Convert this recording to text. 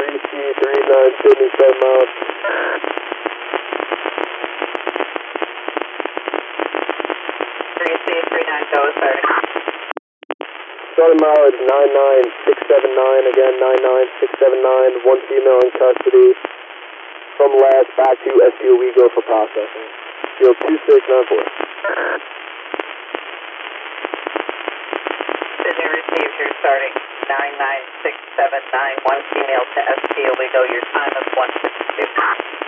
3C39 Sydney 7 miles. 3C39 go, starting. Starting mileage 99679, again 99679, one female in custody. From last back to SPO Wego for processing. Field 2694. Sydney received your starting 99679, one female to SPO Wego. Your time is 152.